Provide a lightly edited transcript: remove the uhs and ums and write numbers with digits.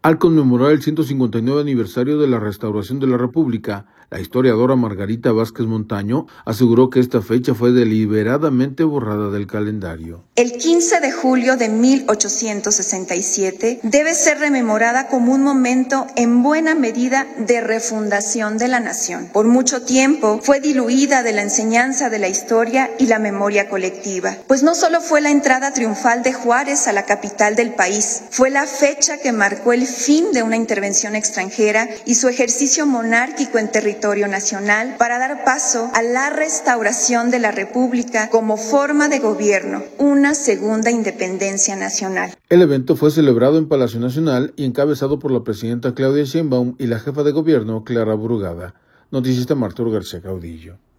Al conmemorar el 159 aniversario de la restauración de la República, la historiadora Margarita Vázquez Montaño aseguró que esta fecha fue deliberadamente borrada del calendario. El 15 de julio de 1867 debe ser rememorada como un momento en buena medida de refundación de la nación. Por mucho tiempo fue diluida de la enseñanza de la historia y la memoria colectiva, pues no solo fue la entrada triunfal de Juárez a la capital del país, fue la fecha que marcó el fin de una intervención extranjera y su ejercicio monárquico en territorio nacional para dar paso a la restauración de la República como forma de gobierno, una segunda independencia nacional. El evento fue celebrado en Palacio Nacional y encabezado por la presidenta Claudia Sheinbaum y la jefa de gobierno Clara Brugada. Noticias de Arturo García Caudillo.